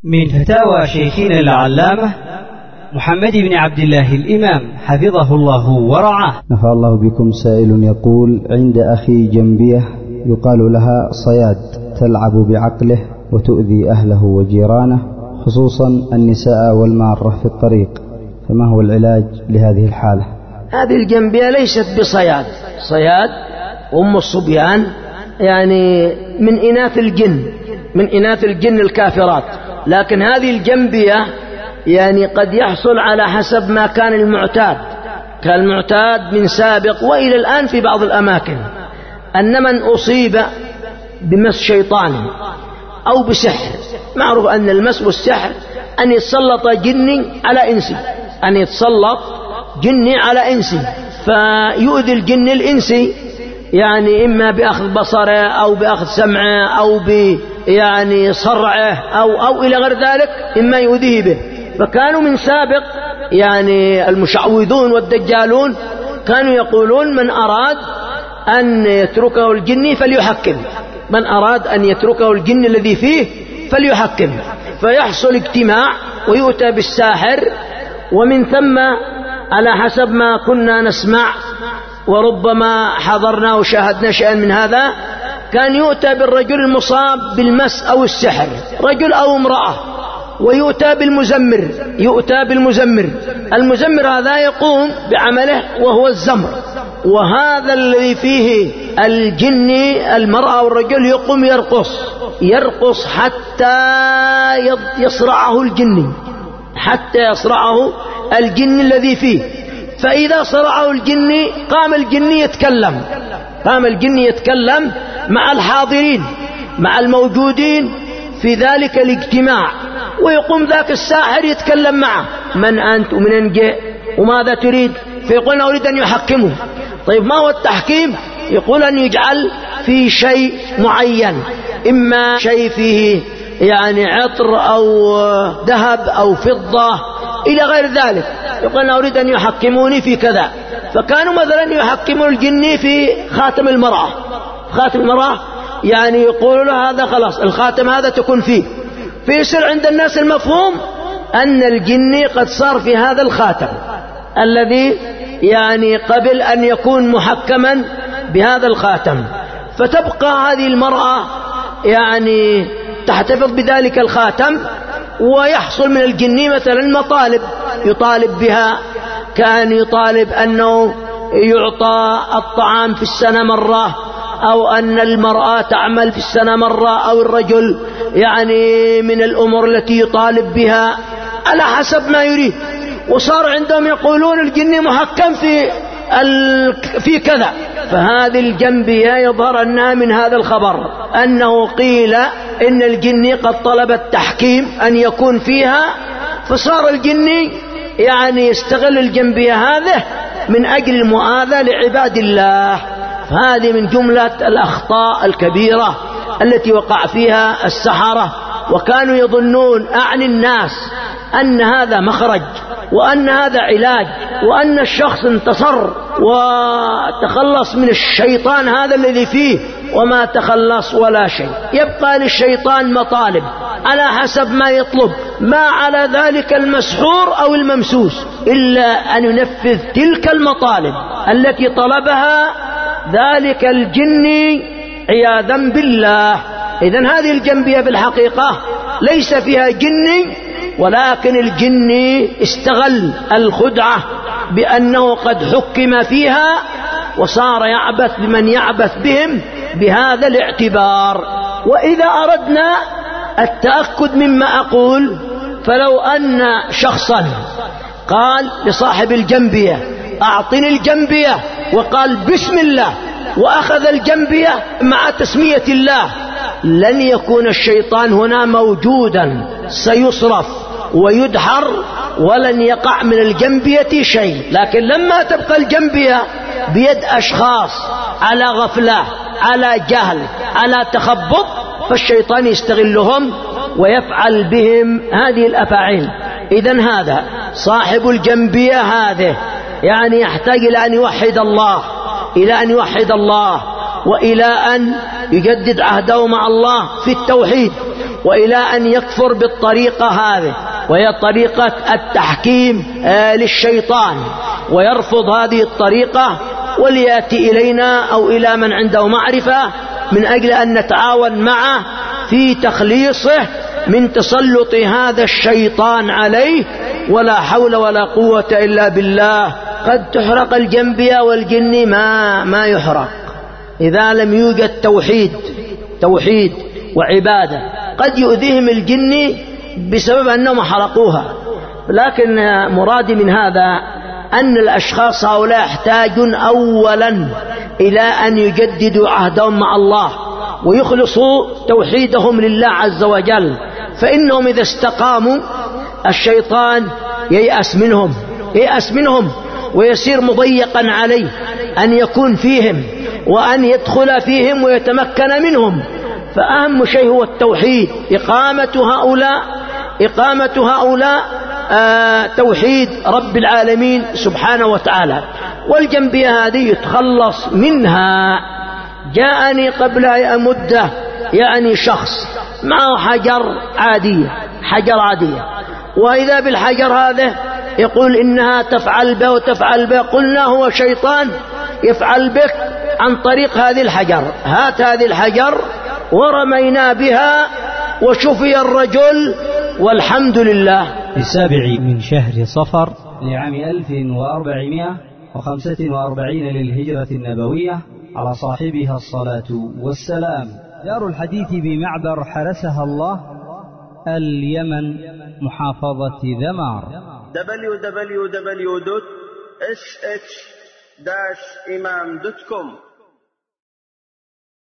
من فتاوى شيخنا العلامة محمد بن عبد الله الإمام حفظه الله ورعاه. نفع الله بكم. سائل يقول: عند أخي جنبية يقال لها صياد، تلعب بعقله وتؤذي أهله وجيرانه، خصوصا النساء والمارة في الطريق، فما هو العلاج لهذه الحالة؟ هذه الجنبية ليست بصياد، صياد أم الصبيان يعني من إناث الجن الكافرات، لكن هذه الجنبية يعني قد يحصل على حسب ما كان المعتاد من سابق وإلى الآن في بعض الأماكن، أن من أصيب بمس شيطان أو بسحر، معروف أن المس والسحر أن يتسلط جني على إنسي فيؤذي الجن الإنسي، يعني إما بأخذ بصره أو بأخذ سمعه أو يعني صرعه أو إلى غير ذلك، إما يؤذيه به. فكانوا من سابق يعني المشعوذون والدجالون كانوا يقولون: من أراد أن يتركه الجن فليحكم، من أراد أن يتركه الجن الذي فيه فليحكم، فيحصل اجتماع ويؤتى بالساحر. ومن ثم على حسب ما كنا نسمع وربما حضرنا وشاهدنا شيئا من هذا، كان يؤتى بالرجل المصاب بالمس أو السحر، رجل أو امرأة، ويؤتى بالمزمر. المزمر هذا يقوم بعمله وهو الزمر، وهذا الذي فيه الجن المرأة والرجل يقوم يرقص حتى يصرعه الجن الذي فيه. فإذا صرعه الجن قام الجن يتكلم مع الحاضرين، مع الموجودين في ذلك الاجتماع، ويقوم ذاك الساحر يتكلم معه: من أنت ومن أين جئت وماذا تريد؟ فيقول: أريد أن يحكمه. طيب ما هو التحكيم؟ يقول أن يجعل في شيء معين، إما شيء فيه يعني عطر أو ذهب أو فضة إلى غير ذلك، يقول: أنا أريد أن يحكموني في كذا. فكانوا مثلا يحكموا الجن في خاتم المرأة، يعني يقولوا له: هذا خلاص الخاتم هذا تكون فيه. فيصير عند الناس المفهوم أن الجن قد صار في هذا الخاتم الذي يعني قبل أن يكون محكما بهذا الخاتم. فتبقى هذه المرأة يعني تحتفظ بذلك الخاتم، ويحصل من الجن مثلا مطالب يطالب بها، كان يطالب أنه يعطى الطعام في السنة مرة، أو أن المرأة تعمل في السنة مرة، أو الرجل يعني من الأمور التي يطالب بها على حسب ما يريد. وصار عندهم يقولون الجن محكم في كذا. فهذه الجنبية يظهر أنها من هذا الخبر، أنه قيل إن الجن قد طلب التحكيم أن يكون فيها، فصار الجن يعني يستغل الجنبية هذه من أجل المؤاذاة لعباد الله. فهذه من جملة الأخطاء الكبيرة التي وقع فيها السحرة، وكانوا يظنون أعني الناس أن هذا مخرج، وأن هذا علاج، وأن الشخص انتصر وتخلص من الشيطان هذا الذي فيه، وما تخلص ولا شيء. يبقى للشيطان مطالب على حسب ما يطلب، ما على ذلك المسحور أو الممسوس إلا أن ينفذ تلك المطالب التي طلبها ذلك الجن عياذا بالله. إذن هذه الجنبية بالحقيقة ليس فيها جن، ولكن الجن استغل الخدعة بأنه قد حكم فيها، وصار يعبث بمن يعبث بهم بهذا الاعتبار. وإذا أردنا التأكد مما أقول، فلو أن شخصا قال لصاحب الجنبية: أعطني الجنبية، وقال بسم الله، وأخذ الجنبية مع تسمية الله، لن يكون الشيطان هنا موجودا، سيصرف ويدحر ولن يقع من الجنبية شيء. لكن لما تبقى الجنبية بيد أشخاص على غفلة، على جهل، على تخبط، فالشيطان يستغلهم ويفعل بهم هذه الأفاعيل. إذن هذا صاحب الجنبية هذه يعني يحتاج إلى أن يوحد الله، وإلى أن يجدد عهده مع الله في التوحيد، وإلى أن يكفر بالطريقة هذه وهي طريقة التحكيم للشيطان، ويرفض هذه الطريقة وليأتي إلينا أو إلى من عنده معرفة من أجل أن نتعاون معه في تخليصه من تسلط هذا الشيطان عليه. ولا حول ولا قوة إلا بالله. قد تحرق الجنبية والجن ما يحرق إذا لم يوجد توحيد وعبادة. قد يؤذيهم الجن بسبب أنهم حرقوها، لكن مرادي من هذا أن الأشخاص هؤلاء يحتاجون أولا إلى أن يجددوا عهدهم مع الله ويخلصوا توحيدهم لله عز وجل، فإنهم إذا استقاموا الشيطان ييأس منهم ويصير مضيقا عليه أن يكون فيهم وأن يدخل فيهم ويتمكن منهم. فأهم شيء هو التوحيد، إقامة هؤلاء توحيد رب العالمين سبحانه وتعالى. والجنبية هذه يتخلص منها. جاءني قبل مدة شخص معه حجر عادية، وإذا بالحجر هذا يقول إنها تفعل به وتفعل به. قلنا هو شيطان يفعل بك عن طريق هذه الحجر، هات هذه الحجر، ورمينا بها وشفي الرجل والحمد لله. في 7 من شهر صفر لعام 1445 للهجرة النبوية على صاحبها الصلاة والسلام. دار الحديث بمعبر حرسها الله، اليمن، محافظة ذمار. www.sh-imam.com